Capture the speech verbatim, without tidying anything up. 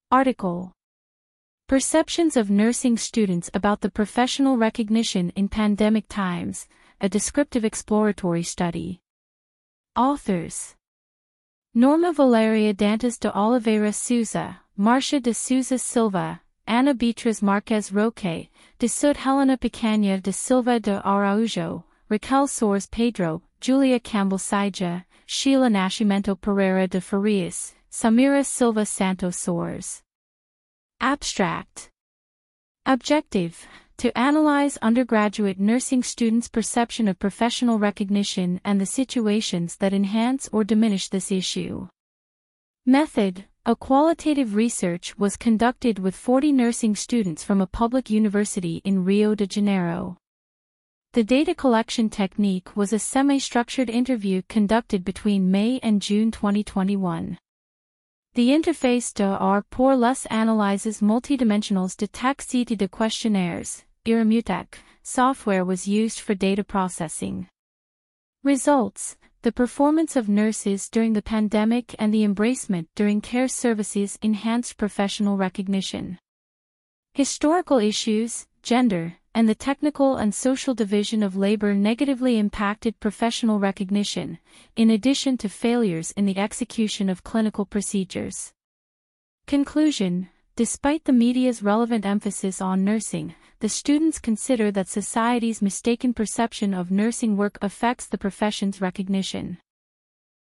Article: Perceptions of Nursing Students About the Professional Recognition in Pandemic Times, a Descriptive Exploratory Study. Authors: Norma Valeria Dantas de Oliveira Souza, Marcia de Souza Silva, Ana Beatriz Marques Roque, de Sud Helena Picanha de Silva de Araújo, Raquel Soares Pedro, Julia Campbell Saija, Sheila Nascimento Pereira de Farias, Samira Silva Santos Soares. Abstract: Objective: to analyze undergraduate nursing students' perception of professional recognition and the situations that enhance or diminish this issue. Method: a qualitative research was conducted with forty nursing students from a public university in Rio de Janeiro. The data collection technique was a semi-structured interview conducted between May and June twenty twenty-one. The interface de R pour les analyses multidimensionales de texte et de questionnaires, Iramutec, software was used for data processing. Results: the performance of nurses during the pandemic and the embracement during care services enhanced professional recognition. Historical issues, gender, and the technical and social division of labor negatively impacted professional recognition, in addition to failures in the execution of clinical procedures. Conclusion: despite the media's relevant emphasis on nursing, the students consider that society's mistaken perception of nursing work affects the profession's recognition.